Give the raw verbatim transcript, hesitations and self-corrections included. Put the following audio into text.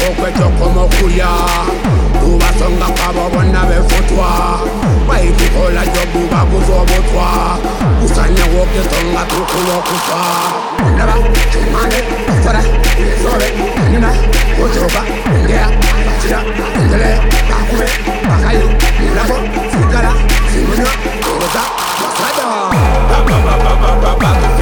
okweto como kuya ubasonga kwabo bona befutwa bayikhola jobu babuzobotwa usanya woke songa tukulo kufa naba mane fara sore nina ojoba ngea tira ndele akube bakayu labo sigara simunya roza masada